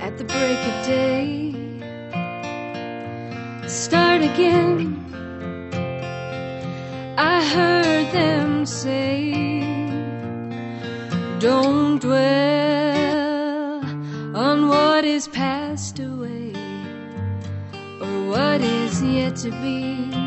at the break of day. Start again, I heard them say. Don't dwell on what is passed away, or what is yet to be.